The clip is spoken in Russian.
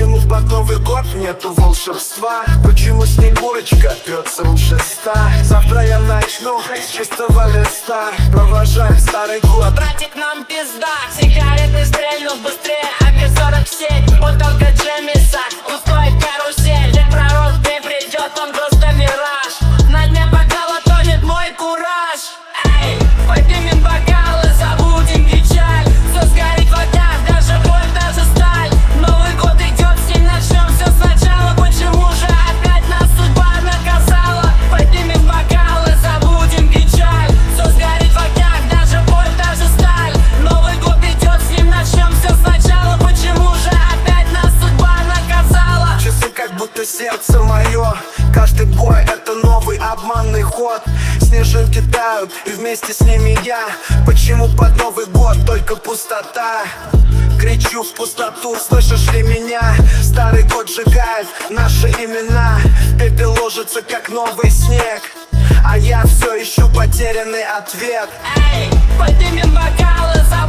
Почему под Новый год нету волшебства? Почему Снегурочка трется у шеста? Завтра я начну с чистого листа, провожать старый год. Братик, нам пизда, сигареты стрельнут быстрее АК-47. Бутылка Джемиса, устроит карусель. Дед Пророк не придет, он просто мираж. На дне бокала тонет мой кураж. Эй, поднимем бокалы, забудем печаль. Все сгорит в огнях, даже боль, даже сталь. Новый год идет, с ним начнем все сначала. Почему же опять нас судьба наказала? Поднимем бокалы, забудем печаль. Все сгорит в огнях, даже боль, даже сталь. Новый год идет, с ним начнем все сначала. Почему же опять нас судьба наказала? Часы как будто сердце мое. Каждый бой это новый обманный ход. Снежинки тают, и вместе с ними я. Почему под Новый год только пустота? Кричу в пустоту, слышишь ли меня? Старый год сжигает наши имена. Пепел ложится как новый снег, а я все ищу потерянный ответ. Эй, поднимем бокалы,